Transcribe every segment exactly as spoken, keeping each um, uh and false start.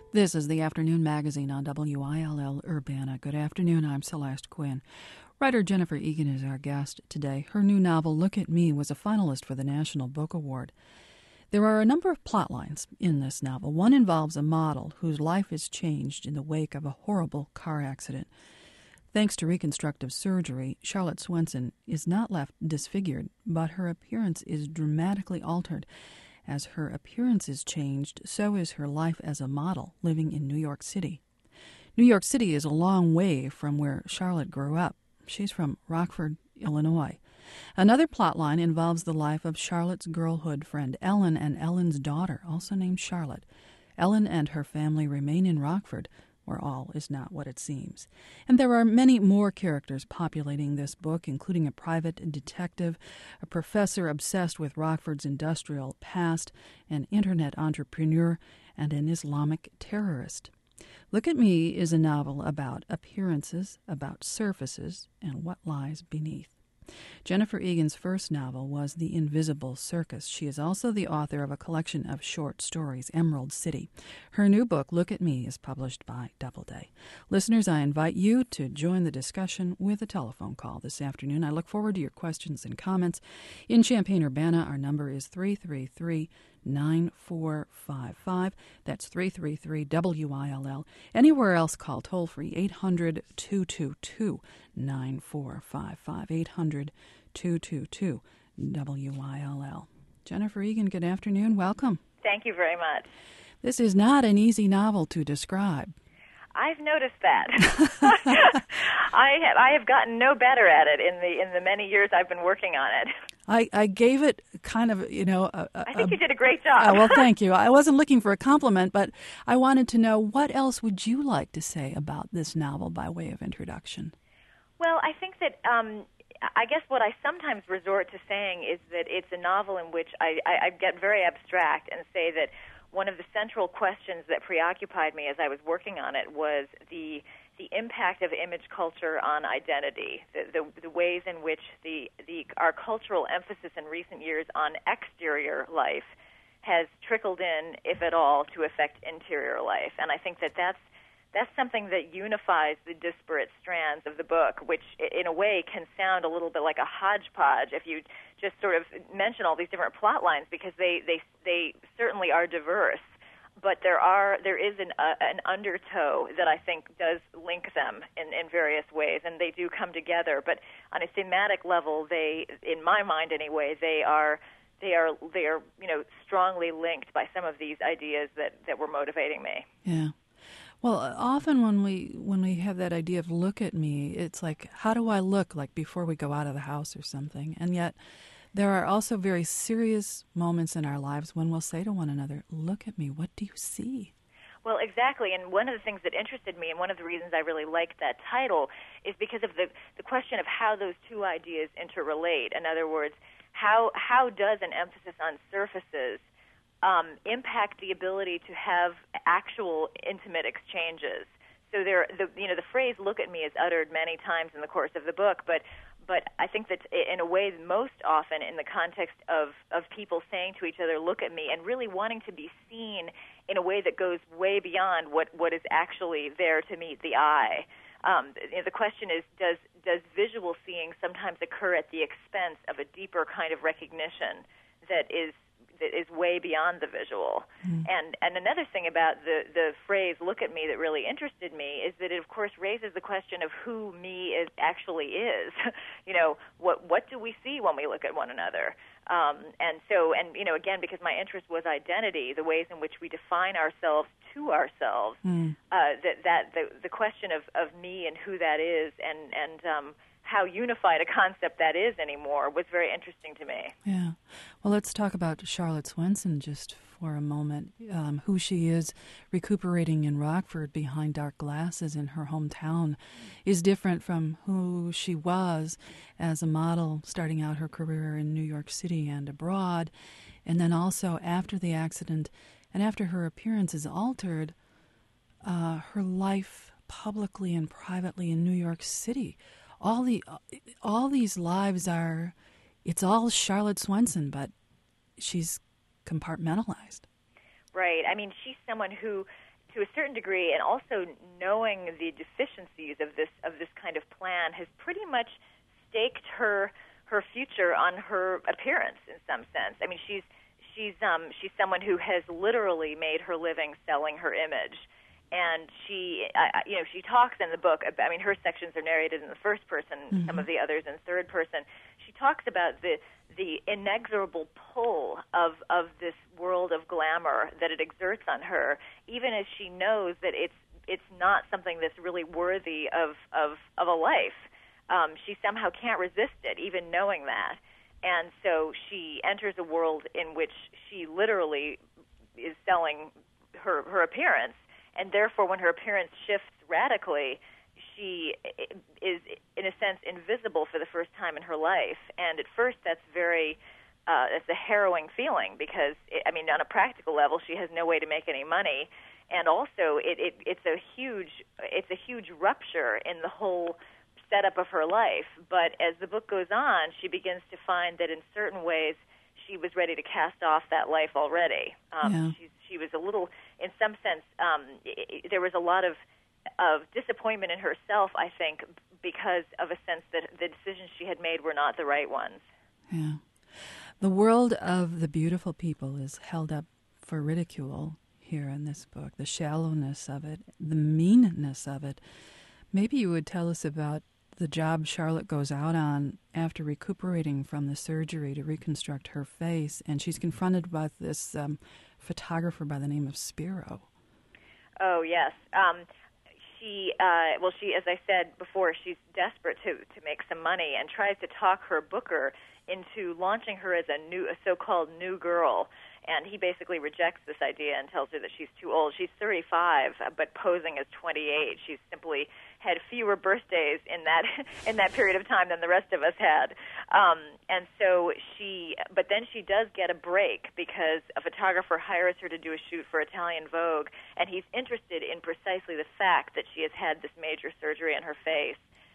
This is the Afternoon Magazine on W I L L Urbana. Good afternoon, I'm Celeste Quinn. Writer Jennifer Egan is our guest today. Her new novel, Look at Me, was a finalist for the National Book Award. There are a number of plot lines in this novel. One involves a model whose life is changed in the wake of a horrible car accident. Thanks to reconstructive surgery, Charlotte Swenson is not left disfigured, but her appearance is dramatically altered. As her appearance is changed, so is her life as a model living in New York City. New York City is a long way from where Charlotte grew up. She's from Rockford, Illinois. Another plotline involves the life of Charlotte's girlhood friend Ellen and Ellen's daughter, also named Charlotte. Ellen and her family remain in Rockford, where all is not what it seems. And there are many more characters populating this book, including a private detective, a professor obsessed with Rockford's industrial past, an internet entrepreneur, and an Islamic terrorist. Look at Me is a novel about appearances, about surfaces, and what lies beneath. Jennifer Egan's first novel was The Invisible Circus. She is also the author of a collection of short stories, Emerald City. Her new book, Look at Me, is published by Doubleday. Listeners, I invite you to join the discussion with a telephone call this afternoon. I look forward to your questions and comments. In Champaign-Urbana, our number is three three three, nine four five five. That's three three three W I L L. Anywhere else, call toll-free eight hundred, two two two, nine four five five, eight hundred, two two two, W I L L. Jennifer Egan, good afternoon. Welcome. Thank you very much. This is not an easy novel to describe. I've noticed that. I have I have gotten no better at it in the in the many years I've been working on it. I, I gave it kind of, you know... A, a, I think a, you did a great job. Uh, well, thank you. I wasn't looking for a compliment, but I wanted to know, what else would you like to say about this novel by way of introduction? Well, I think that... Um, I guess what I sometimes resort to saying is that it's a novel in which I, I, I get very abstract and say that one of the central questions that preoccupied me as I was working on it was the the impact of image culture on identity, the, the, the ways in which the, the our cultural emphasis in recent years on exterior life has trickled in, if at all, to affect interior life. And I think that that's That's something that unifies the disparate strands of the book, which in a way can sound a little bit like a hodgepodge if you just sort of mention all these different plot lines, because they, they, they certainly are diverse. But there are there is an, uh, an undertow that I think does link them in, in various ways, and they do come together. But on a thematic level, they, in my mind anyway, they are they are they are you know strongly linked by some of these ideas that, that were motivating me. Yeah. Well, often when we when we have that idea of look at me, it's like, how do I look, like before we go out of the house or something? And yet there are also very serious moments in our lives when we'll say to one another, look at me, what do you see? Well, exactly, and one of the things that interested me, and one of the reasons I really liked that title, is because of the, the question of how those two ideas interrelate. In other words, how how does an emphasis on surfaces Um, impact the ability to have actual intimate exchanges? So there, the, you know, the phrase "look at me" is uttered many times in the course of the book, but but I think that in a way, most often in the context of of people saying to each other, "Look at me," and really wanting to be seen in a way that goes way beyond what, what is actually there to meet the eye. Um, you know, the question is, does does visual seeing sometimes occur at the expense of a deeper kind of recognition that is that is way beyond the visual? Mm. And and another thing about the, the phrase "look at me" that really interested me is that it, of course, raises the question of who me is actually is. You know, what what do we see when we look at one another? Um, and so, and you know, again, because my interest was identity, the ways in which we define ourselves to ourselves, mm. uh, that that the, the question of, of me and who that is, and and um, how unified a concept that is anymore, was very interesting to me. Yeah. Well, let's talk about Charlotte Swenson just for a moment. Um, who she is recuperating in Rockford behind dark glasses in her hometown is different from who she was as a model starting out her career in New York City and abroad. And then also after the accident and after her appearance is altered, uh, her life publicly and privately in New York City. All the all these lives are, it's all Charlotte Swenson, but she's compartmentalized. Right. I mean, she's someone who to a certain degree, and also knowing the deficiencies of this of this kind of plan, has pretty much staked her her future on her appearance in some sense. I mean, she's she's um, she's someone who has literally made her living selling her image, and she uh, you know she talks in the book about, I mean, her sections are narrated in the first person, mm-hmm. some of the others in third person. She talks about the the inexorable pull of of this world of glamour that it exerts on her, even as she knows that it's it's not something that's really worthy of of, of a life. Um, she somehow can't resist it, even knowing that. And so she enters a world in which she literally is selling her her appearance, and therefore when her appearance shifts radically, she is, in a sense, invisible for the first time in her life. And at first that's very, uh, it's a harrowing feeling because, it, I mean, on a practical level, she has no way to make any money. And also it, it, it's a huge, it's a huge rupture in the whole setup of her life. But as the book goes on, she begins to find that in certain ways she was ready to cast off that life already. Um, yeah. she, she was a little, in some sense, um, it, there was a lot of of disappointment in herself, I think, because of a sense that the decisions she had made were not the right ones. Yeah. The world of the beautiful people is held up for ridicule here in this book, the shallowness of it, the meanness of it. Maybe you would tell us about the job Charlotte goes out on after recuperating from the surgery to reconstruct her face, and she's confronted by this um, photographer by the name of Spiro. Oh, yes. Um, she, uh, well, she, as I said before, she's desperate to, to make some money and tries to talk her booker into launching her as a new, a so-called new girl. And he basically rejects this idea and tells her that she's too old. She's thirty-five, but posing as twenty-eight. She's simply had fewer birthdays in that in that period of time than the rest of us had. Um, and so she, but then she does get a break because a photographer hires her to do a shoot for Italian Vogue, and he's interested in precisely the fact that she has had this major surgery on her face.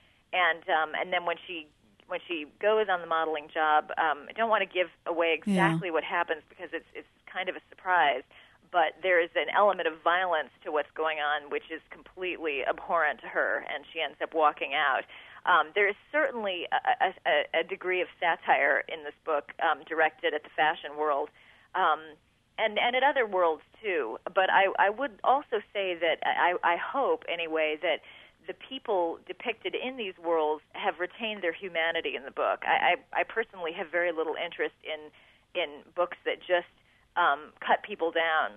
And um, and then when she when she goes on the modeling job, um, I don't want to give away exactly yeah. what happens because it's it's kind of a surprise, but there is an element of violence to what's going on which is completely abhorrent to her, and she ends up walking out. Um, there is certainly a, a, a degree of satire in this book um, directed at the fashion world, um, and, and at other worlds too. But I, I would also say that I, I hope, anyway, that the people depicted in these worlds have retained their humanity in the book. I, I, I personally have very little interest in in books that just um, cut people down,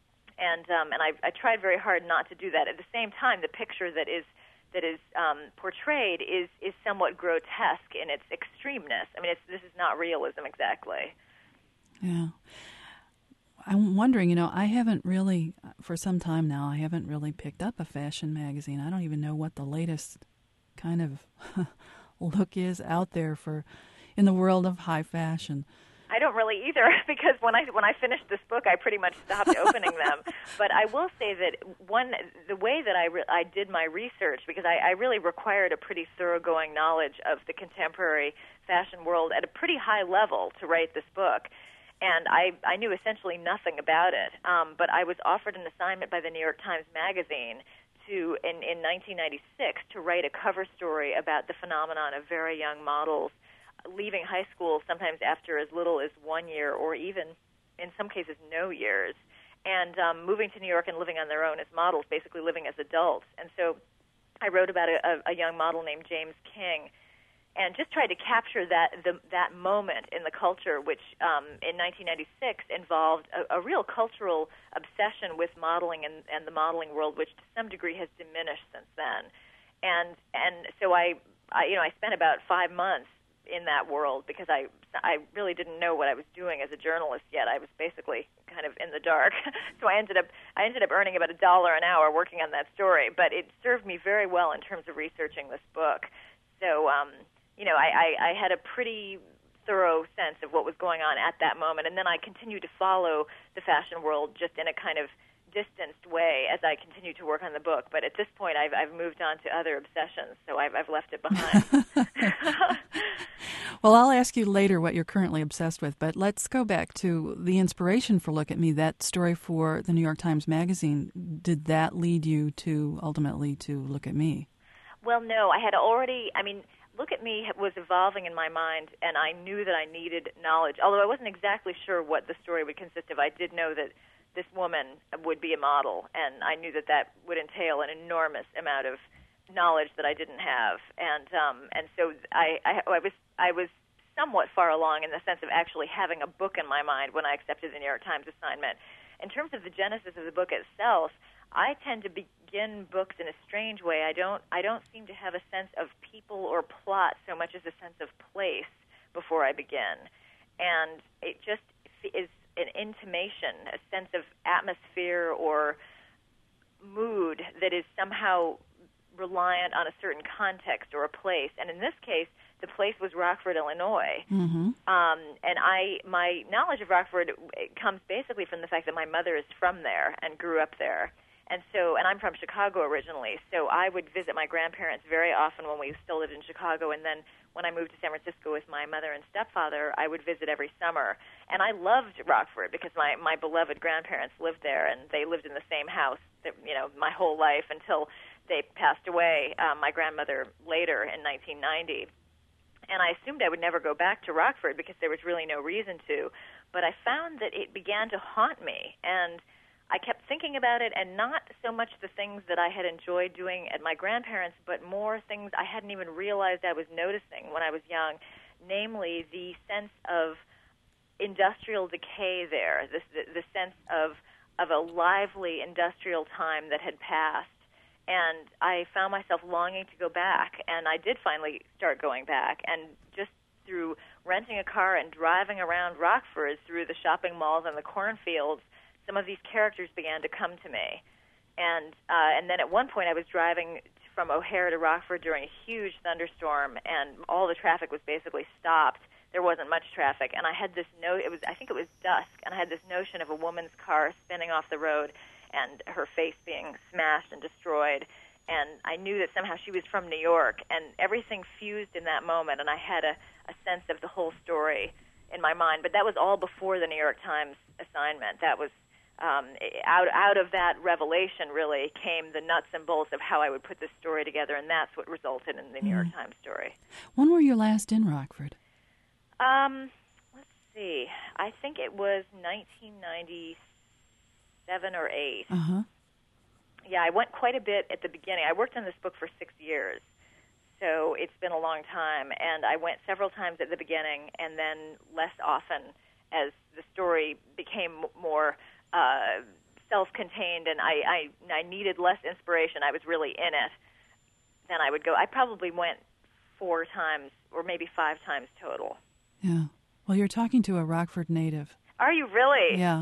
and um, and I, I tried very hard not to do that. At the same time, the picture that is that is um, portrayed is is somewhat grotesque in its extremeness. I mean, it's, this is not realism exactly. Yeah. I'm wondering, you know, I haven't really, for some time now, I haven't really picked up a fashion magazine. I don't even know what the latest kind of look is out there for in the world of high fashion. I don't really either, because when I when I finished this book, I pretty much stopped opening them. But I will say that one the way that I re- I did my research, because I, I really required a pretty thoroughgoing knowledge of the contemporary fashion world at a pretty high level to write this book. And I, I knew essentially nothing about it, um, but I was offered an assignment by the New York Times Magazine to, in, in nineteen ninety-six, to write a cover story about the phenomenon of very young models leaving high school sometimes after as little as one year or even, in some cases, no years, and um, moving to New York and living on their own as models, basically living as adults. And so I wrote about a, a, a young model named James King, and just tried to capture that the, that moment in the culture, which um, in nineteen ninety-six involved a, a real cultural obsession with modeling and, and the modeling world, which to some degree has diminished since then. And and so I, I you know I spent about five months in that world because I I really didn't know what I was doing as a journalist yet. I was basically kind of in the dark. So I ended up I ended up earning about a dollar an hour working on that story, but it served me very well in terms of researching this book. So. Um, You know, I, I, I had a pretty thorough sense of what was going on at that moment, and then I continued to follow the fashion world just in a kind of distanced way as I continue to work on the book. But at this point, I've, I've moved on to other obsessions, so I've, I've left it behind. Well, I'll ask you later what you're currently obsessed with, but let's go back to the inspiration for Look at Me, that story for the New York Times Magazine. Did that lead you to ultimately to Look at Me? Well, no, I had already, I mean, Look at Me was evolving in my mind, and I knew that I needed knowledge, although I wasn't exactly sure what the story would consist of. I did know that this woman would be a model, and I knew that that would entail an enormous amount of knowledge that I didn't have, and um, and so I, I, I was I was somewhat far along in the sense of actually having a book in my mind when I accepted the New York Times assignment. In terms of the genesis of the book itself, I tend to begin books in a strange way. I don't I don't seem to have a sense of people or plot so much as a sense of place before I begin, and it just is an intimation, a sense of atmosphere or mood that is somehow reliant on a certain context or a place. And in this case, the place was Rockford, Illinois. Mm-hmm. Um, and I, my knowledge of Rockford comes basically from the fact that my mother is from there and grew up there. And so, and I'm from Chicago originally, so I would visit my grandparents very often when we still lived in Chicago, and then when I moved to San Francisco with my mother and stepfather, I would visit every summer. And I loved Rockford because my, my beloved grandparents lived there, and they lived in the same house, that, you know, my whole life until they passed away, um, my grandmother later in nineteen ninety. And I assumed I would never go back to Rockford because there was really no reason to, but I found that it began to haunt me, and I kept thinking about it, and not so much the things that I had enjoyed doing at my grandparents', but more things I hadn't even realized I was noticing when I was young, namely the sense of industrial decay there, the, the, the sense of, of a lively industrial time that had passed. And I found myself longing to go back, and I did finally start going back, and just through renting a car and driving around Rockford through the shopping malls and the cornfields, some of these characters began to come to me. And uh, and then at one point I was driving from O'Hare to Rockford during a huge thunderstorm, and all the traffic was basically stopped. There wasn't much traffic, and I had this no it was I think it was dusk, and I had this notion of a woman's car spinning off the road and her face being smashed and destroyed. And I knew that somehow she was from New York, and everything fused in that moment, and I had a, a sense of the whole story in my mind. But that was all before the New York Times assignment. That was Um, out out of that revelation really came the nuts and bolts of how I would put this story together, and that's what resulted in the New York Times story. When were you last in Rockford? Um, let's see. I think it was nineteen ninety-seven or eight. Uh-huh. Yeah, I went quite a bit at the beginning. I worked on this book for six years, so it's been a long time, and I went several times at the beginning and then less often as the story became more Uh, self-contained, and I, I I needed less inspiration. I was really in it. Then I would go. I probably went four times, or maybe five times total. Yeah. Well, you're talking to a Rockford native. Are you really? Yeah.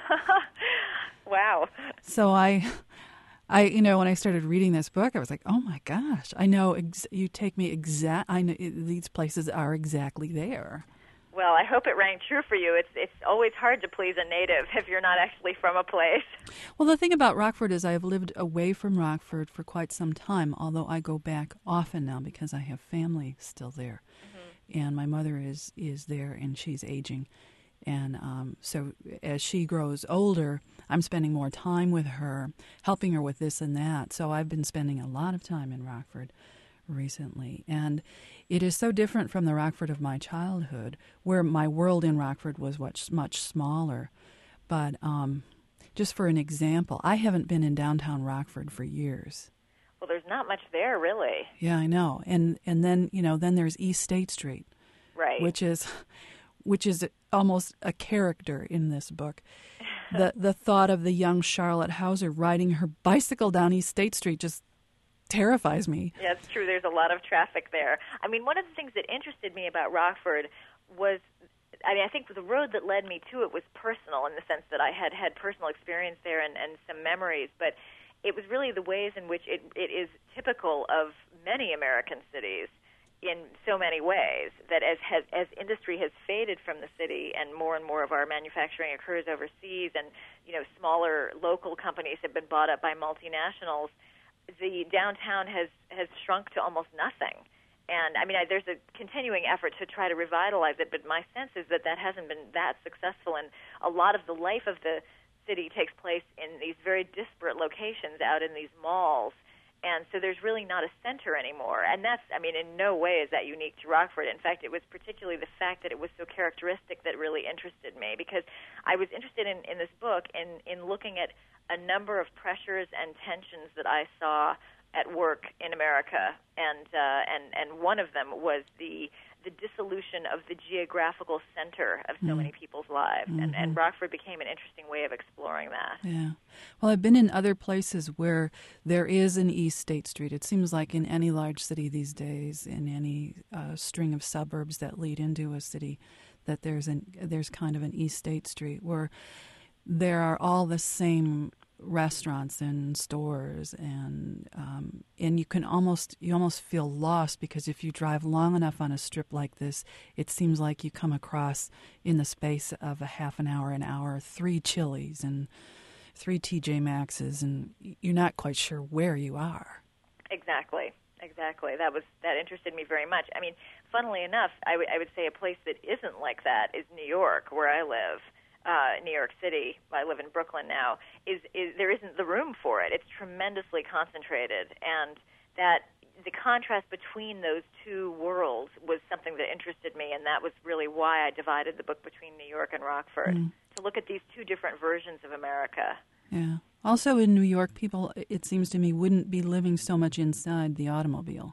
Wow. So I, I you know, when I started reading this book, I was like, oh my gosh, I know. Ex- you take me exact. I know these places are exactly there. Well, I hope it rang true for you. It's it's always hard to please a native if you're not actually from a place. Well, the thing about Rockford is I have lived away from Rockford for quite some time, although I go back often now because I have family still there. Mm-hmm. And my mother is, is there, and she's aging. And um, so as she grows older, I'm spending more time with her, helping her with this and that. So I've been spending a lot of time in Rockford recently. And it is so different from the Rockford of my childhood, where my world in Rockford was much, much smaller. But um, just for an example, I haven't been in downtown Rockford for years. Well, there's not much there, really. Yeah, I know. And and then, you know, then there's East State Street. Right. Which is which is almost a character in this book. the the thought of the young Charlotte Hauser riding her bicycle down East State Street just terrifies me. Yeah, it's true. There's a lot of traffic there. I mean, one of the things that interested me about Rockford was, I mean, I think the road that led me to it was personal in the sense that I had had personal experience there and, and some memories, but it was really the ways in which it, it is typical of many American cities in so many ways that as has, as industry has faded from the city and more and more of our manufacturing occurs overseas, and you know smaller local companies have been bought up by multinationals, the downtown has has shrunk to almost nothing. And I mean, I, there's a continuing effort to try to revitalize it, but my sense is that that hasn't been that successful, and a lot of the life of the city takes place in these very disparate locations out in these malls. And so there's really not a center anymore. And that's, I mean, in no way is that unique to Rockford. In fact, it was particularly the fact that it was so characteristic that really interested me, because I was interested in, in this book in, in looking at a number of pressures and tensions that I saw at work in America. And, uh, and, and one of them was the the dissolution of the geographical center of so mm. many people's lives. Mm-hmm. And, and Rockford became an interesting way of exploring that. Yeah. Well, I've been in other places where there is an East State Street. It seems like in any large city these days, in any uh, string of suburbs that lead into a city, that there's an there's kind of an East State Street where there are all the same restaurants and stores, and um, and you can almost you almost feel lost, because if you drive long enough on a strip like this, it seems like you come across in the space of a half an hour, an hour, three Chili's and three T J Maxx's, and you're not quite sure where you are. Exactly, exactly. That was that interested me very much. I mean, funnily enough, I, w- I would say a place that isn't like that is New York, where I live. Uh, New York City, I live in Brooklyn now, is, is there isn't the room for it. It's tremendously concentrated, and that the contrast between those two worlds was something that interested me, and that was really why I divided the book between New York and Rockford, mm. to look at these two different versions of America. Yeah. Also in New York, people, it seems to me, wouldn't be living so much inside the automobile.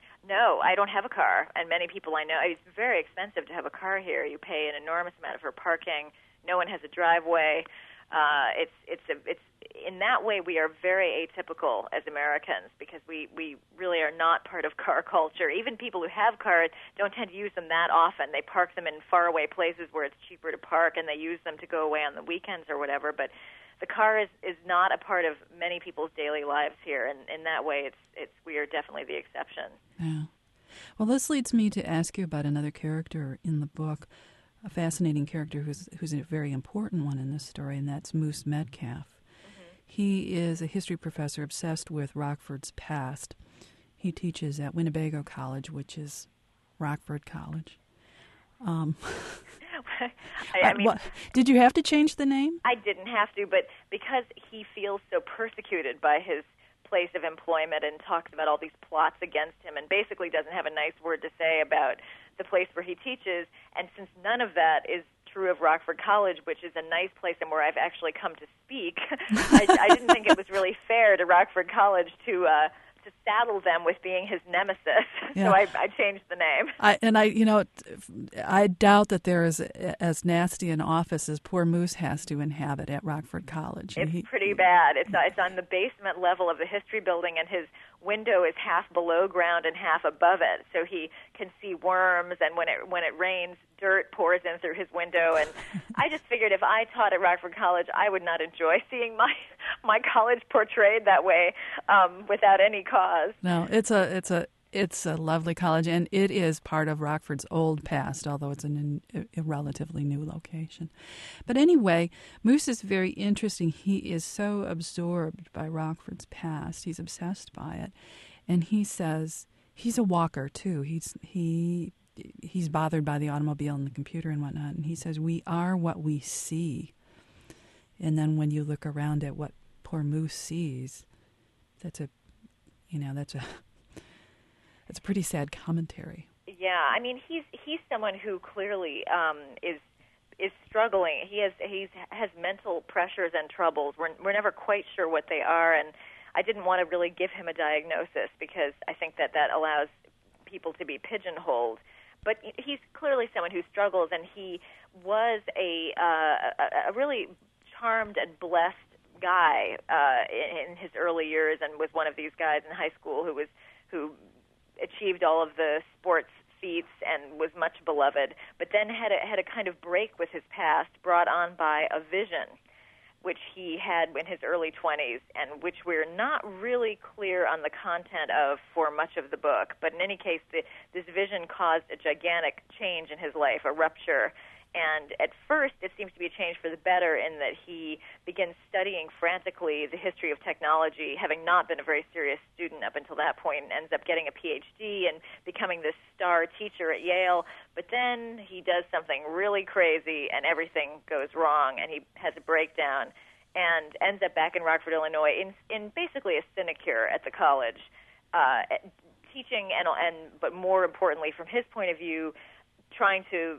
No, I don't have a car, and many people I know, it's very expensive to have a car here. You pay an enormous amount for parking. No one has a driveway. Uh, it's it's a, it's in that way we are very atypical as Americans, because we, we really are not part of car culture. Even people who have cars don't tend to use them that often. They park them in faraway places where it's cheaper to park, and they use them to go away on the weekends or whatever. But the car is, is not a part of many people's daily lives here, and in that way, it's it's we are definitely the exception. Yeah. Well, this leads me to ask you about another character in the book. A fascinating character who's who's a very important one in this story, and that's Moose Metcalf. Mm-hmm. He is a history professor obsessed with Rockford's past. He teaches at Winnebago College, which is Rockford College. Um, I, I mean, what, did you have to change the name? I didn't have to, but because he feels so persecuted by his place of employment and talks about all these plots against him and basically doesn't have a nice word to say about the place where he teaches, and since none of that is true of Rockford College, which is a nice place and where I've actually come to speak, I, I didn't think it was really fair to Rockford College to uh, to saddle them with being his nemesis. Yeah. So I, I changed the name. I, and I, you know, I doubt that there is as nasty an office as poor Moose has to inhabit at Rockford College. It's he, pretty bad. It's it's on the basement level of the history building, and his window is half below ground and half above it, so he can see worms, and when it when it rains, dirt pours in through his window. And I just figured if I taught at Rockford College, I would not enjoy seeing my my college portrayed that way um, without any cause. No, it's a it's a it's a lovely college, and it is part of Rockford's old past, although it's an, a relatively new location. But anyway, Moose is very interesting. He is so absorbed by Rockford's past. He's obsessed by it. And he says he's a walker, too. He's he he's bothered by the automobile and the computer and whatnot. And he says, we are what we see. And then when you look around at what poor Moose sees, that's a, you know, that's a... It's a pretty sad commentary. Yeah, I mean, he's he's someone who clearly um, is is struggling. He has he's has mental pressures and troubles. We're we're never quite sure what they are, and I didn't want to really give him a diagnosis because I think that that allows people to be pigeonholed. But he's clearly someone who struggles, and he was a uh, a, a really charmed and blessed guy uh, in, in his early years, and was one of these guys in high school who was who. achieved all of the sports feats and was much beloved, but then had a, had a kind of break with his past brought on by a vision, which he had in his early twenties, and which we're not really clear on the content of for much of the book. But in any case, the, this vision caused a gigantic change in his life, a rupture. And at first, it seems to be a change for the better in that he begins studying frantically the history of technology, having not been a very serious student up until that point, and ends up getting a P H D and becoming this star teacher at Yale. But then he does something really crazy, and everything goes wrong, and he has a breakdown and ends up back in Rockford, Illinois, in, in basically a sinecure at the college, uh, teaching, and, and but more importantly, from his point of view, trying to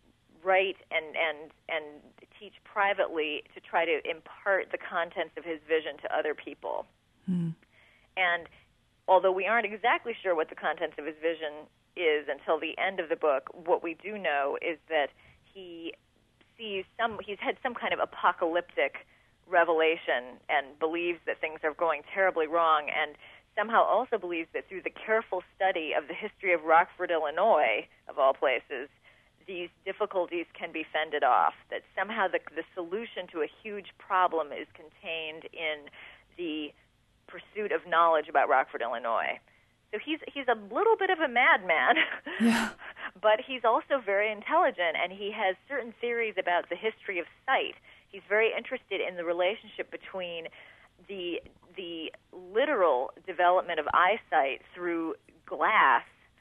write and, and and teach privately to try to impart the contents of his vision to other people. Mm. And although we aren't exactly sure what the contents of his vision is until the end of the book, what we do know is that he sees some, he's had some kind of apocalyptic revelation and believes that things are going terribly wrong, and somehow also believes that through the careful study of the history of Rockford, Illinois, of all places, these difficulties can be fended off, that somehow the, the solution to a huge problem is contained in the pursuit of knowledge about Rockford, Illinois. So he's he's a little bit of a madman, yeah. But he's also very intelligent, and he has certain theories about the history of sight. He's very interested in the relationship between the the literal development of eyesight through glass,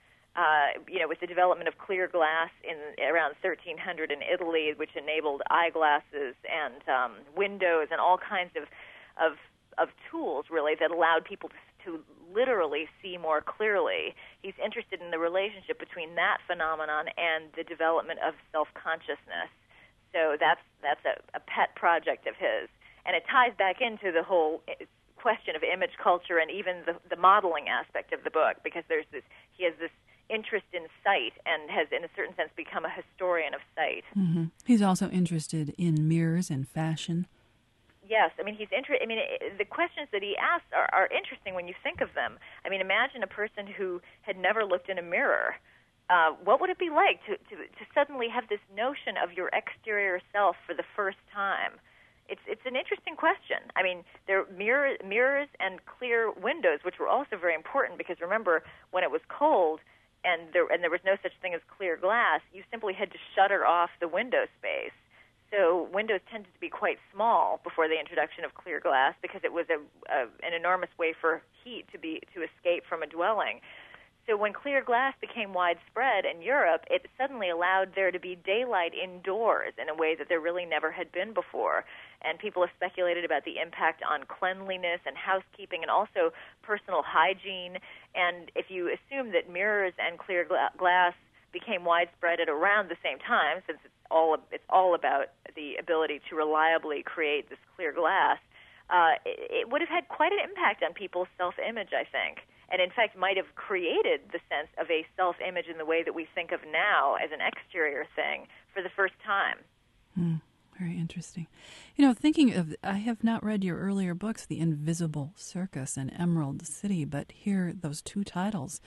Uh, you know, with the development of clear glass in around thirteen hundred in Italy, which enabled eyeglasses and um, windows and all kinds of, of of tools, really, that allowed people to, to literally see more clearly. He's interested in the relationship between that phenomenon and the development of self-consciousness. So that's that's a, a pet project of his, and it ties back into the whole question of image culture and even the, the modeling aspect of the book, because there's this he has this interest in sight and has, in a certain sense, become a historian of sight. Mm-hmm. He's also interested in mirrors and fashion. Yes, I mean, he's inter- I mean, it, the questions that he asks are, are interesting when you think of them. I mean, imagine a person who had never looked in a mirror. Uh, what would it be like to, to, to suddenly have this notion of your exterior self for the first time? It's it's an interesting question. I mean, there are mirror, mirrors and clear windows, which were also very important, because remember, when it was cold, and there and there was no such thing as clear glass, you simply had to shutter off the window space. So windows tended to be quite small before the introduction of clear glass, because it was a, a an enormous way for heat to be to escape from a dwelling. So when clear glass became widespread in Europe, it suddenly allowed there to be daylight indoors in a way that there really never had been before. And people have speculated about the impact on cleanliness and housekeeping and also personal hygiene. And if you assume that mirrors and clear gla- glass became widespread at around the same time, since it's all it's all about the ability to reliably create this clear glass, uh, it, it would have had quite an impact on people's self-image, I think. And in fact might have created the sense of a self-image in the way that we think of now as an exterior thing for the first time. Mm, very interesting. You know, thinking of, I have not read your earlier books, The Invisible Circus and Emerald City, but here those two titles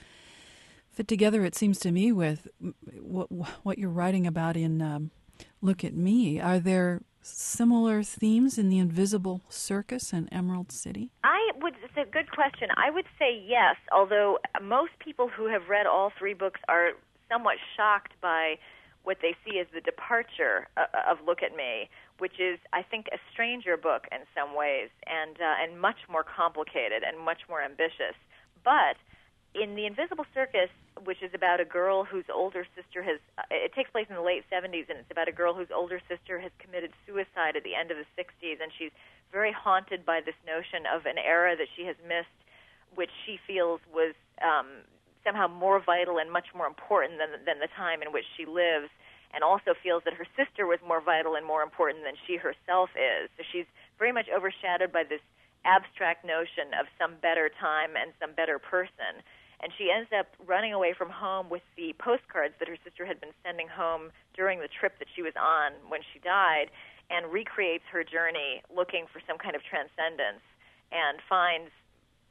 fit together, it seems to me, with what, what you're writing about in um, Look at Me. Are there similar themes in The Invisible Circus and Emerald City? I would, it's a good question. I would say yes, although most people who have read all three books are somewhat shocked by what they see as the departure of Look at Me, which is, I think, a stranger book in some ways, and uh, and much more complicated and much more ambitious. But in The Invisible Circus, which is about a girl whose older sister has, it takes place in the late seventies, and it's about a girl whose older sister has committed suicide at the end of the sixties, and she's very haunted by this notion of an era that she has missed, which she feels was um, somehow more vital and much more important than, than the time in which she lives, and also feels that her sister was more vital and more important than she herself is. So she's very much overshadowed by this abstract notion of some better time and some better person. And she ends up running away from home with the postcards that her sister had been sending home during the trip that she was on when she died, and recreates her journey looking for some kind of transcendence, and finds,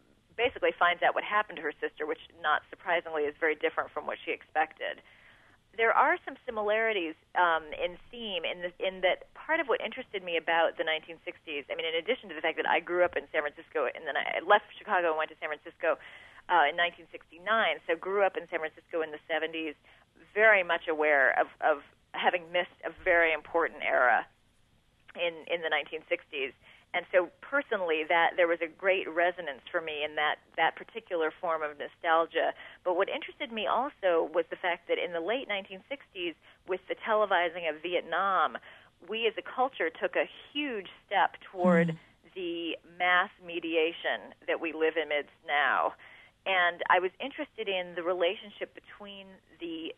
basically finds out what happened to her sister, which, not surprisingly, is very different from what she expected. there are some similarities um, in theme in, the, in that part of what interested me about the nineteen sixties, I mean, in addition to the fact that I grew up in San Francisco and then I left Chicago and went to San Francisco uh, in nineteen sixty-nine, so grew up in San Francisco in the seventies, very much aware of, of having missed a very important era in, in the nineteen sixties. And so personally, that there was a great resonance for me in that, that particular form of nostalgia. But what interested me also was the fact that in the late nineteen sixties, with the televising of Vietnam, we as a culture took a huge step toward mm. the mass mediation that we live amidst now. And I was interested in the relationship between the,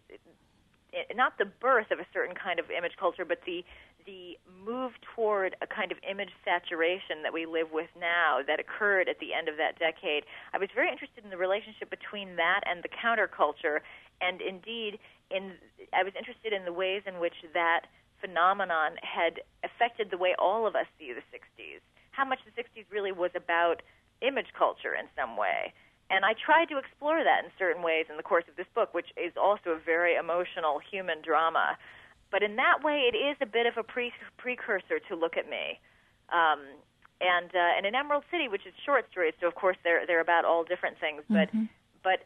not the birth of a certain kind of image culture, but the the move toward a kind of image saturation that we live with now that occurred at the end of that decade. I was very interested in the relationship between that and the counterculture, and indeed, in I was interested in the ways in which that phenomenon had affected the way all of us see the sixties, how much the sixties really was about image culture in some way. And I tried to explore that in certain ways in the course of this book, which is also a very emotional human drama. But in that way, it is a bit of a pre- precursor to Look at Me. Um, and uh, and in Emerald City, which is short stories, so of course they're they're about all different things. But mm-hmm. but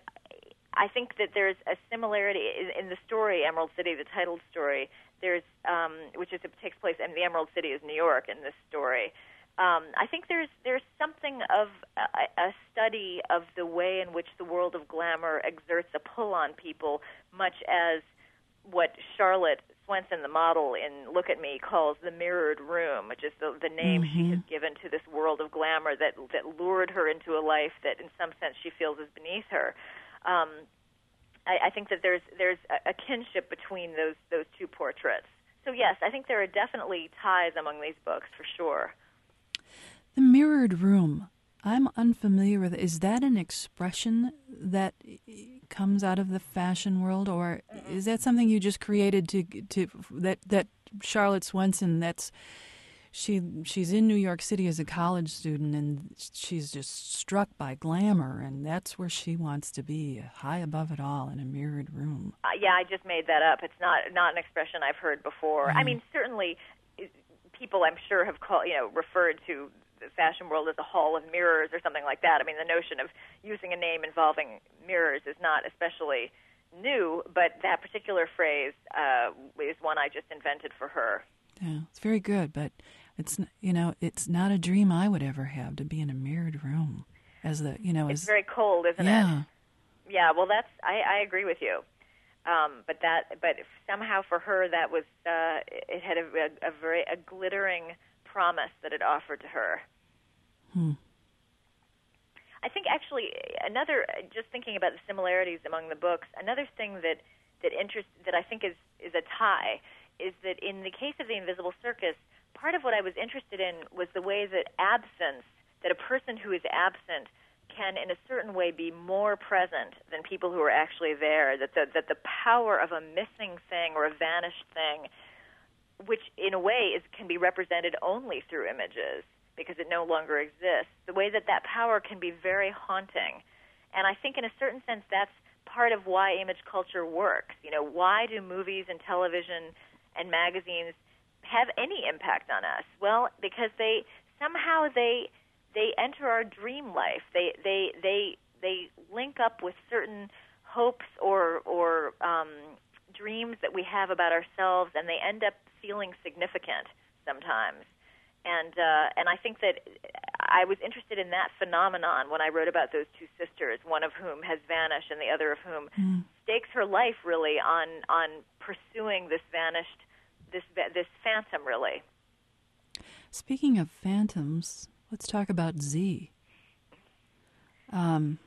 I think that there's a similarity in, in the story, Emerald City, the titled story. There's um, which is it takes place, and the Emerald City is New York in this story. Um, I think there's there's something of a, a study of the way in which the world of glamour exerts a pull on people, much as what Charlotte Swenson, the model in Look at Me, calls the mirrored room, which is the, the name mm-hmm. she has given to this world of glamour that that lured her into a life that, in some sense, she feels is beneath her. Um, I, I think that there's there's a, a kinship between those those two portraits. So yes, I think there are definitely ties among these books for sure. The mirrored room. I'm unfamiliar with it. Is that an expression that comes out of the fashion world, or is that something you just created to to that that Charlotte Swenson? That's she she's in New York City as a college student, and she's just struck by glamour, and that's where she wants to be, high above it all, in a mirrored room. Uh, yeah, I just made that up. It's not not an expression I've heard before. Mm. I mean, certainly people I'm sure have called you know referred to the fashion world as a hall of mirrors or something like that. I mean, the notion of using a name involving mirrors is not especially new, but that particular phrase uh, is one I just invented for her. Yeah, it's very good, but it's you know it's not a dream I would ever have, to be in a mirrored room. As the you know, it's as, very cold, isn't yeah. it? Yeah. Well, that's I, I agree with you. Um, but that, but somehow for her, that was uh, it had a, a, a very a glittering promise that it offered to her. Hmm. I think actually another, just thinking about the similarities among the books, another thing that that interest that I think is is a tie is that in the case of The Invisible Circus, part of what I was interested in was the way that absence, that a person who is absent can in a certain way be more present than people who are actually there, that the, that the power of a missing thing or a vanished thing, which in a way is can be represented only through images, because it no longer exists, the way that that power can be very haunting. And I think in a certain sense that's part of why image culture works. You know, why do movies and television and magazines have any impact on us? Well, because they somehow they they enter our dream life. They they they they link up with certain hopes or or um, dreams that we have about ourselves, and they end up feeling significant sometimes. And uh, and I think that I was interested in that phenomenon when I wrote about those two sisters, one of whom has vanished and the other of whom mm. stakes her life really on on pursuing this vanished, this this phantom, really. Speaking of phantoms, let's talk about Z. Um,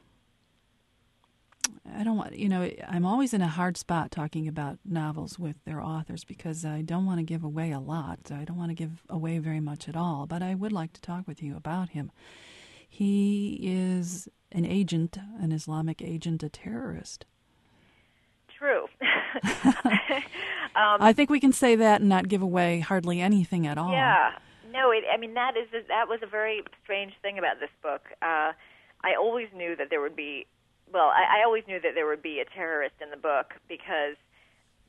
I don't want, you know, I'm always in a hard spot talking about novels with their authors because I don't want to give away a lot. I don't want to give away very much at all, but I would like to talk with you about him. He is an agent, an Islamic agent, a terrorist. True. um, I think we can say that and not give away hardly anything at all. Yeah. No, it, I mean, that is a, that was a very strange thing about this book. Uh, I always knew that there would be Well, I, I always knew that there would be a terrorist in the book because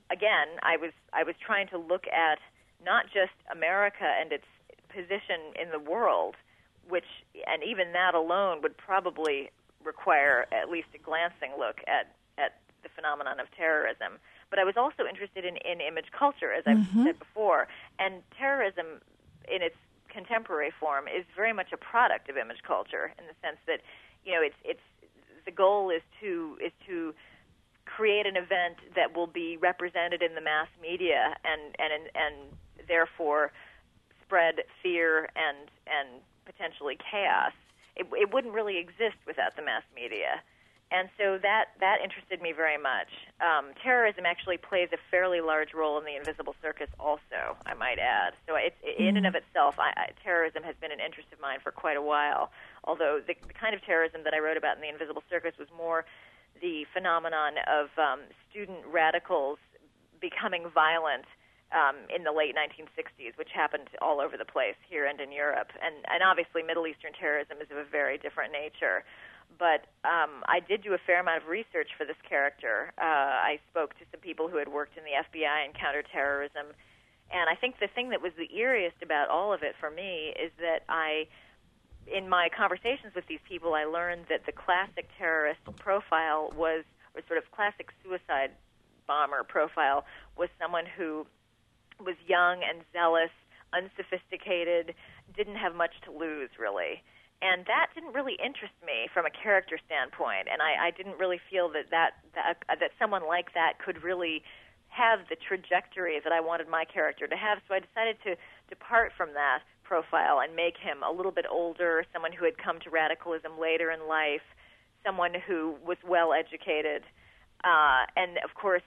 again, I was I was trying to look at not just America and its position in the world, which, and even that alone would probably require at least a glancing look at, at the phenomenon of terrorism. But I was also interested in, in image culture, as I've mm-hmm. said before, and terrorism in its contemporary form is very much a product of image culture, in the sense that, you know, it's it's the goal is to is to create an event that will be represented in the mass media and and and therefore spread fear and and potentially chaos. It, it wouldn't really exist without the mass media. And so that, that interested me very much. Um, terrorism actually plays a fairly large role in the Invisible Circus also, I might add. So it's, mm-hmm. in and of itself, I, I, terrorism has been an interest of mine for quite a while, although the, the kind of terrorism that I wrote about in the Invisible Circus was more the phenomenon of um, student radicals becoming violent um, in the late nineteen sixties, which happened all over the place here and in Europe. And, and obviously Middle Eastern terrorism is of a very different nature. But um, I did do a fair amount of research for this character. Uh, I spoke to some people who had worked in the F B I and counterterrorism. And I think the thing that was the eeriest about all of it for me is that I, in my conversations with these people, I learned that the classic terrorist profile was, or sort of classic suicide bomber profile, was someone who was young and zealous, unsophisticated, didn't have much to lose, really. And that didn't really interest me from a character standpoint, and I, I didn't really feel that that, that uh, that someone like that could really have the trajectory that I wanted my character to have. So I decided to depart from that profile and make him a little bit older, someone who had come to radicalism later in life, someone who was well educated, uh, and of course,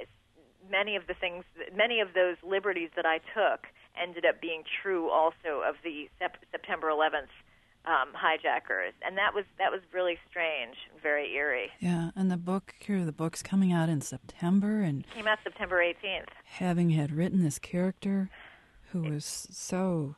many of the things, many of those liberties that I took ended up being true also of the sep- September eleventh um, hijackers, and that was that was really strange, very eerie. Yeah, and the book here, the book's coming out in September, and came out September eighteenth. Having had written this character, who was so.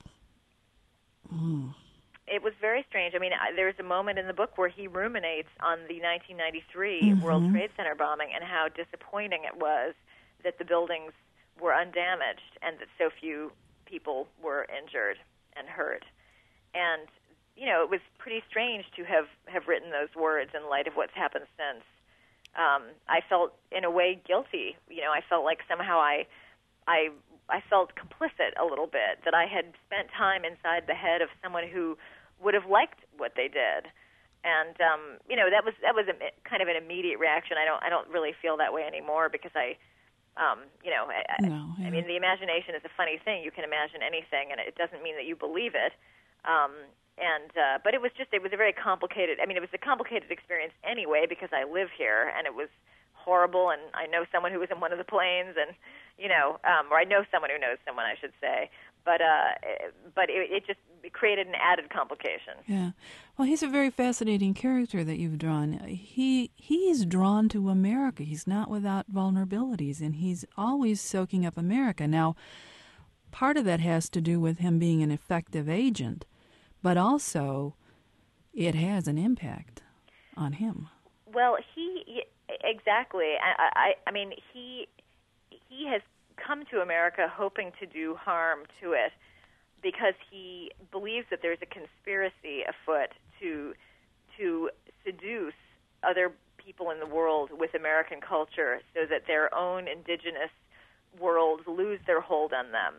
Mm. It was very strange. I mean, I, there's a moment in the book where he ruminates on the nineteen ninety-three mm-hmm. World Trade Center bombing and how disappointing it was that the buildings were undamaged and that so few people were injured and hurt. And, you know, it was pretty strange to have, have written those words in light of what's happened since. Um, I felt, in a way, guilty. You know, I felt like somehow I, I, I felt complicit a little bit, that I had spent time inside the head of someone who would have liked what they did. And, um, you know, that was that was a, kind of an immediate reaction. I don't I don't really feel that way anymore because I... Um, you know, I, no, yeah. I mean, the imagination is a funny thing. You can imagine anything, and it doesn't mean that you believe it. Um, and uh, but it was just, it was a very complicated, I mean, it was a complicated experience anyway because I live here, and it was horrible, and I know someone who was in one of the planes, and, you know, um, or I know someone who knows someone, I should say. But uh, but it, it just it created an added complication. Yeah. Well, he's a very fascinating character that you've drawn. He he's drawn to America. He's not without vulnerabilities, and he's always soaking up America. Now, part of that has to do with him being an effective agent, but also it has an impact on him. Well, he exactly. I I, I mean, he he has come to America hoping to do harm to it because he believes that there's a conspiracy afoot to to seduce other people in the world with American culture so that their own indigenous worlds lose their hold on them.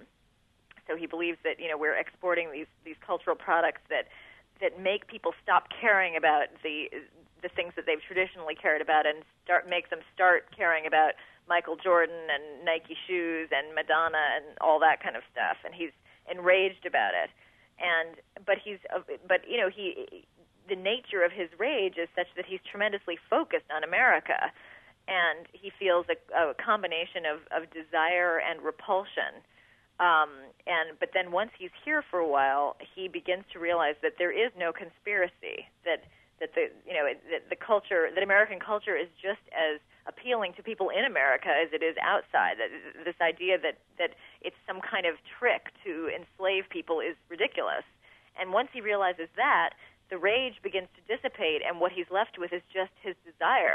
So he believes that, you know, we're exporting these these cultural products that that make people stop caring about the the things that they've traditionally cared about and start make them start caring about Michael Jordan and Nike shoes and Madonna and all that kind of stuff, and he's enraged about it. And but he's uh, but you know he the nature of his rage is such that he's tremendously focused on America, and he feels a, a combination of, of desire and repulsion. Um, and but then once he's here for a while, he begins to realize that there is no conspiracy. That that the you know that the culture that American culture is just as appealing to people in America as it is outside. That this idea that, that it's some kind of trick to enslave people is ridiculous. And once he realizes that, the rage begins to dissipate, and what he's left with is just his desire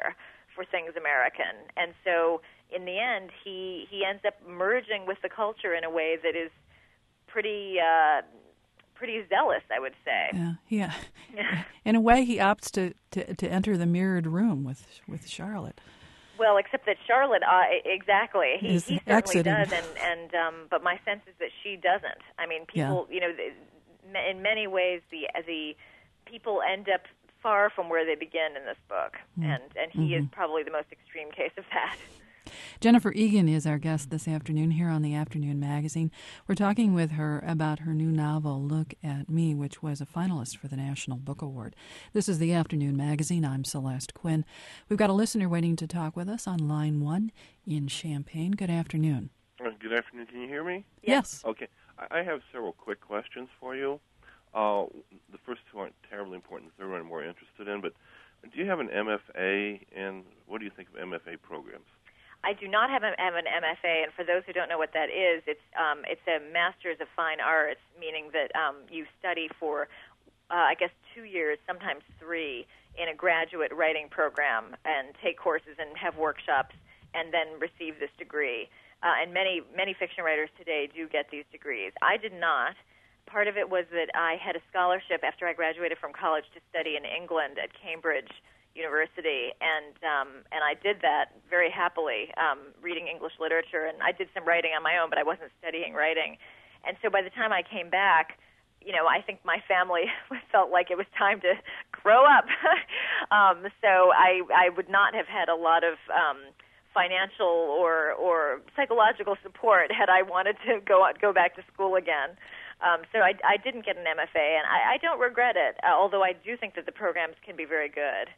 for things American. And so in the end, he, he ends up merging with the culture in a way that is pretty uh, pretty zealous, I would say. Yeah, yeah. In a way, he opts to, to, to enter the mirrored room with with Charlotte. Well, except that Charlotte, uh, exactly, he, he certainly exiting. does, and and um, but my sense is that she doesn't. I mean, people, yeah. you know, the, in many ways, the the people end up far from where they begin in this book, mm. and and he mm-hmm. is probably the most extreme case of that. Jennifer Egan is our guest this afternoon here on the Afternoon Magazine. We're talking with her about her new novel, Look at Me, which was a finalist for the National Book Award. This is the Afternoon Magazine. I'm Celeste Quinn. We've got a listener waiting to talk with us on line one in Champaign. Good afternoon. Uh, good afternoon. Can you hear me? Yes. Okay. I have several quick questions for you. Uh, the first two aren't terribly important. The third one I'm more interested in. But do you have an M F A, and what do you think of M F A programs? I do not have, a, have an M F A, and for those who don't know what that is, it's um, it's a Master's of Fine Arts, meaning that um, you study for, uh, I guess, two years, sometimes three, in a graduate writing program and take courses and have workshops and then receive this degree. Uh, and many, many fiction writers today do get these degrees. I did not. Part of it was that I had a scholarship after I graduated from college to study in England at Cambridge University, and um, and I did that very happily, um, reading English literature, and I did some writing on my own, but I wasn't studying writing. And so by the time I came back, you know, I think my family felt like it was time to grow up. um, so I I would not have had a lot of um, financial or or psychological support had I wanted to go go back to school again. Um, so I, I didn't get an M F A, and I, I don't regret it, uh, although I do think that the programs can be very good.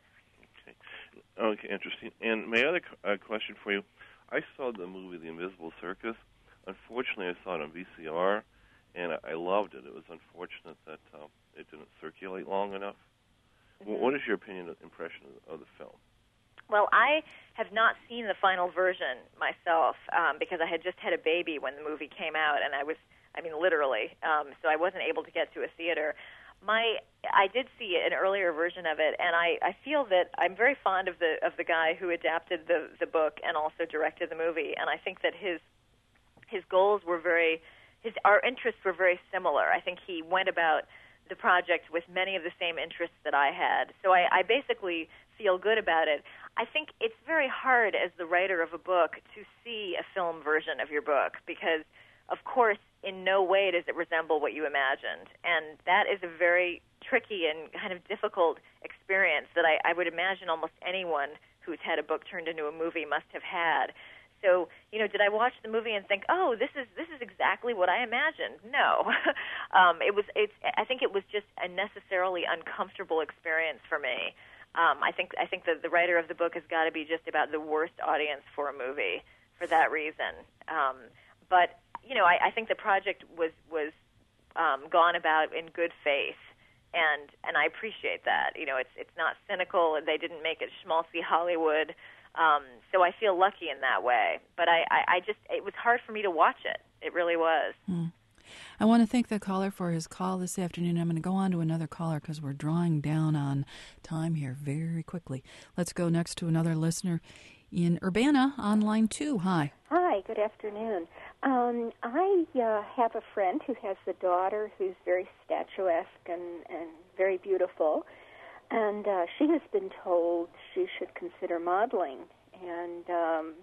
Okay, interesting. And my other uh, question for you, I saw the movie The Invisible Circus. Unfortunately, I saw it on V C R, and I, I loved it. It was unfortunate that uh, it didn't circulate long enough. Mm-hmm. What is your opinion, impression of, of the film? Well, I have not seen the final version myself um, because I had just had a baby when the movie came out, and I was, I mean, literally, um, so I wasn't able to get to a theater. My, I did see an earlier version of it, and I, I feel that I'm very fond of the of the guy who adapted the, the book and also directed the movie, and I think that his his goals were very, his our interests were very similar. I think he went about the project with many of the same interests that I had, so I, I basically feel good about it. I think it's very hard as the writer of a book to see a film version of your book because, of course, in no way does it resemble what you imagined. And that is a very tricky and kind of difficult experience that I, I would imagine almost anyone who's had a book turned into a movie must have had. So, you know, did I watch the movie and think, oh, this is this is exactly what I imagined? No. um, it was. It's. I think it was just a necessarily uncomfortable experience for me. Um, I think I think that the writer of the book has got to be just about the worst audience for a movie for that reason. Um, but you know, I, I think the project was was um, gone about in good faith, and and I appreciate that. You know, it's it's not cynical, and they didn't make it schmaltzy Hollywood. Um, so I feel lucky in that way. But I, I, I just it was hard for me to watch it. It really was. Mm. I want to thank the caller for his call this afternoon. I'm going to go on to another caller because we're drawing down on time here very quickly. Let's go next to another listener in Urbana on line two. Hi. Hi, good afternoon. Um, I uh, have a friend who has a daughter who's very statuesque and, and very beautiful, and uh, she has been told she should consider modeling. And um,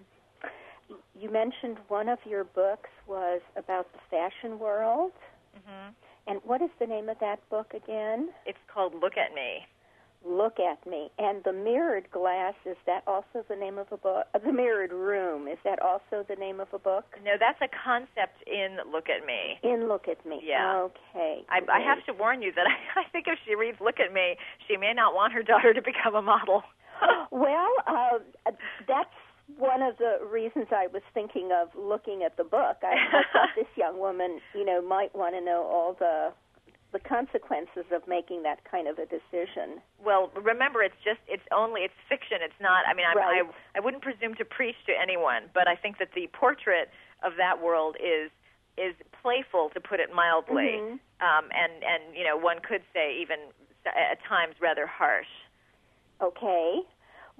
you mentioned one of your books was about the fashion world. Mm-hmm. And what is the name of that book again? It's called Look at Me. Look at Me. And The Mirrored Glass, is that also the name of a book? Uh, the Mirrored Room, is that also the name of a book? No, that's a concept in Look at Me. In Look at Me. Yeah. Okay. I, I have to warn you that I, I think if she reads Look at Me, she may not want her daughter to become a model. Well, uh, that's one of the reasons I was thinking of looking at the book. I, I thought this young woman, you know, might want to know all the the consequences of making that kind of a decision. Well, remember, it's just, it's only, it's fiction. It's not, I mean, I'm, right. I, I wouldn't presume to preach to anyone, but I think that the portrait of that world is is playful, to put it mildly, mm-hmm. um, and, and, you know, one could say even at times rather harsh. Okay.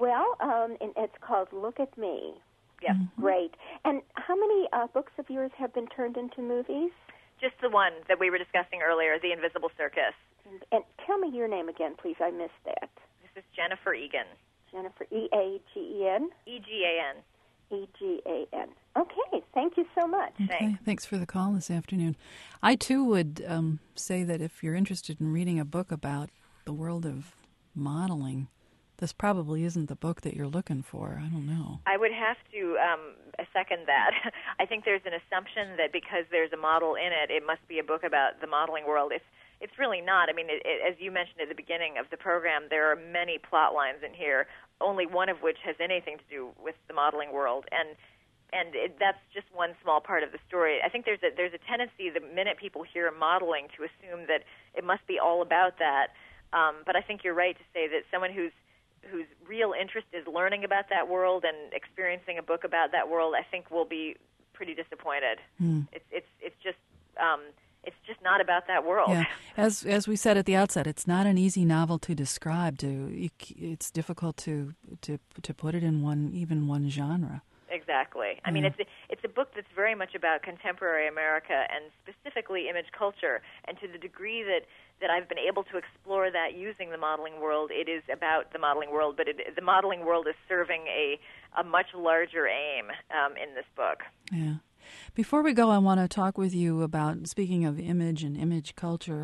Well, um, and it's called Look at Me. Yes. Mm-hmm. Great. And how many uh, books of yours have been turned into movies? Just the one that we were discussing earlier, The Invisible Circus. And, and tell me your name again, please. I missed that. This is Jennifer Egan. Jennifer, E A G E N? E G A N. E G A N. Okay, thank you so much. Okay, Thanks. thanks for the call this afternoon. I, too, would um, say that if you're interested in reading a book about the world of modeling, this probably isn't the book that you're looking for. I don't know. I would have to um, second that. I think there's an assumption that because there's a model in it, it must be a book about the modeling world. It's it's really not. I mean, it, it, as you mentioned at the beginning of the program, there are many plot lines in here, only one of which has anything to do with the modeling world, and and it, that's just one small part of the story. I think there's a there's a tendency the minute people hear modeling to assume that it must be all about that. Um, but I think you're right to say that someone who's whose real interest is learning about that world and experiencing a book about that world, I think will be pretty disappointed. Mm. It's it's it's just um, it's just not about that world. Yeah, as as we said at the outset, it's not an easy novel to describe. To it's difficult to to to put it in one even one genre. Exactly. I mean, Mm. it's a, it's a book that's very much about contemporary America and specifically image culture. And to the degree that, that I've been able to explore that using the modeling world, it is about the modeling world, but it, the modeling world is serving a, a much larger aim um, in this book. Yeah. Before we go, I want to talk with you about, speaking of image and image culture,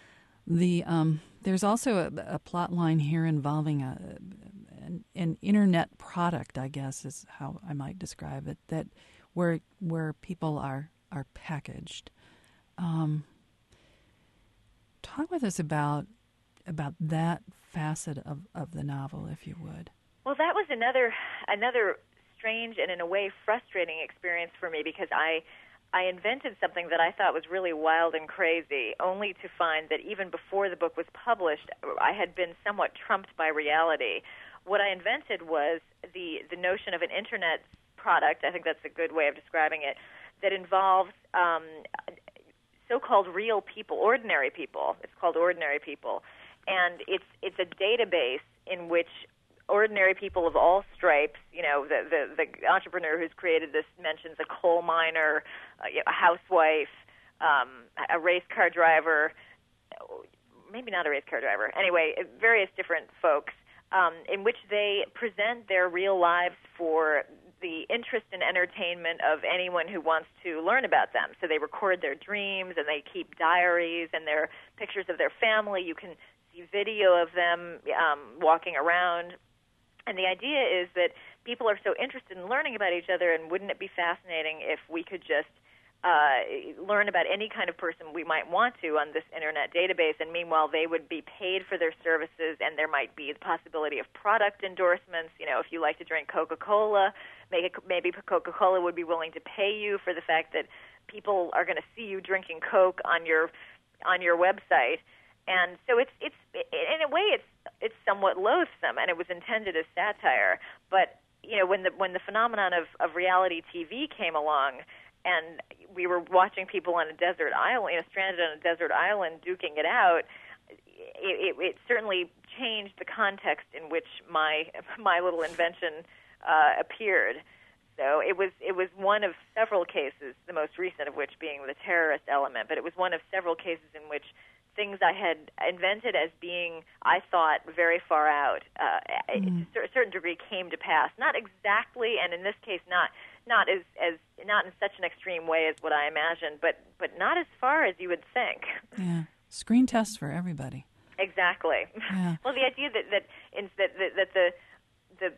the um, there's also a, a plot line here involving a An, an internet product, I guess, is how I might describe it, that where where people are are packaged. Um, talk with us about about that facet of, of the novel, if you would. Well, that was another another strange and in a way frustrating experience for me because I I invented something that I thought was really wild and crazy, only to find that even before the book was published, I had been somewhat trumped by reality. What I invented was the, the notion of an internet product, I think that's a good way of describing it, that involves um, so-called real people, ordinary people. It's called Ordinary People. And it's it's a database in which ordinary people of all stripes, you know, the, the, the entrepreneur who's created this mentions a coal miner, a housewife, um, a race car driver, maybe not a race car driver, anyway, various different folks, Um, in which they present their real lives for the interest and entertainment of anyone who wants to learn about them. So they record their dreams, and they keep diaries and their pictures of their family. You can see video of them um, walking around. And the idea is that people are so interested in learning about each other, and wouldn't it be fascinating if we could just Uh, learn about any kind of person we might want to on this internet database, and meanwhile they would be paid for their services, and there might be the possibility of product endorsements. You know, if you like to drink Coca-Cola, maybe, maybe Coca-Cola would be willing to pay you for the fact that people are going to see you drinking Coke on your on your website. And so it's it's in a way it's it's somewhat loathsome, and it was intended as satire. But you know, when the when the phenomenon of, of reality T V came along, and we were watching people on a desert island, you know, stranded on a desert island, duking it out, it, it, it certainly changed the context in which my my little invention uh, appeared. So it was it was one of several cases, the most recent of which being the terrorist element, but it was one of several cases in which things I had invented as being, I thought, very far out, uh, mm. to a certain degree came to pass. Not exactly, and in this case, not not as, as not in such an extreme way as what I imagined, but, but not as far as you would think. Yeah, screen tests for everybody. Exactly. Yeah. Well, the idea that that in, that, that, that the, the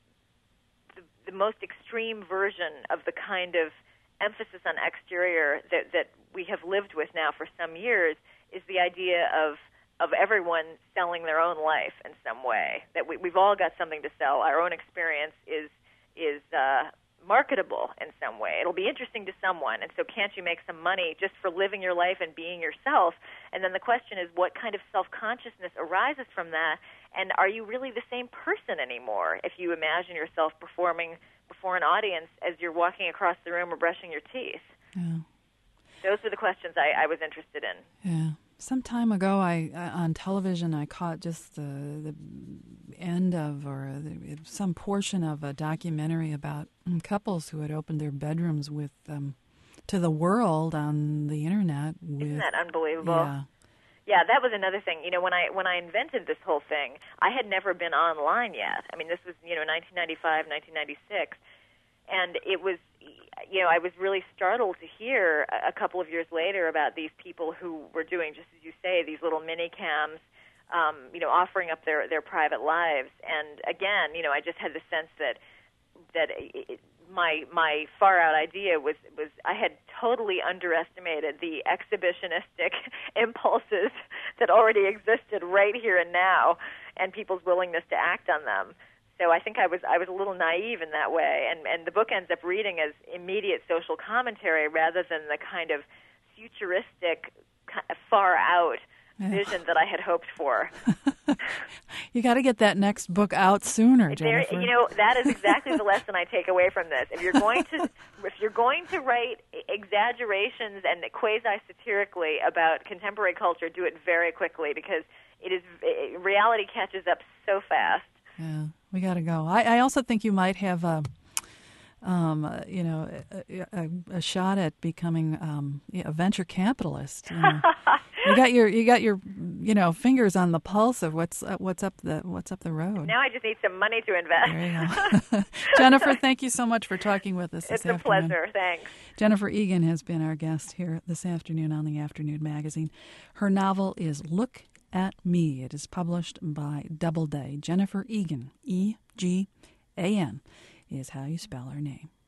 the the most extreme version of the kind of emphasis on exterior that that we have lived with now for some years is the idea of of everyone selling their own life in some way. That we, we've all got something to sell. Our own experience is is uh, marketable in some way. It'll be interesting to someone, and so can't you make some money just for living your life and being yourself? And then the question is, what kind of self-consciousness arises from that? And are you really the same person anymore if you imagine yourself performing before an audience as you're walking across the room or brushing your teeth? Yeah. Those are the questions I, I was interested in. Yeah. Some time ago, I uh, on television, I caught just the the end of or the, some portion of a documentary about couples who had opened their bedrooms with um, to the world on the internet. With, Isn't that unbelievable? Yeah. Yeah, that was another thing. You know, when I when I invented this whole thing, I had never been online yet. I mean, this was, you know, nineteen ninety-five, nineteen ninety-six, and it was, you know, I was really startled to hear a couple of years later about these people who were doing, just as you say, these little mini cams, um, you know, offering up their their private lives. And again, you know, I just had the sense that that it, my my far out idea was was I had totally underestimated the exhibitionistic impulses that already existed right here and now, and people's willingness to act on them. So I think I was I was a little naive in that way, and and the book ends up reading as immediate social commentary rather than the kind of futuristic, far out vision that I had hoped for. You got to get that next book out sooner, Jennifer. There, you know, that is exactly the lesson I take away from this. If you're going to, if you're going to write exaggerations and quasi-satirically about contemporary culture, do it very quickly because it is it, reality catches up so fast. Yeah, we got to go. I, I also think you might have a, um, uh, you know, a, a, a shot at becoming um, a venture capitalist. You know. You got your, you got your, you know, fingers on the pulse of what's uh, what's up the what's up the road. Now I just need some money to invest. There you go. Jennifer, thank you so much for talking with us this afternoon. It's a pleasure. Thanks. Jennifer Egan has been our guest here this afternoon on the Afternoon Magazine. Her novel is Look at Me. It is published by Doubleday. Jennifer Egan, E G A N, is how you spell her name.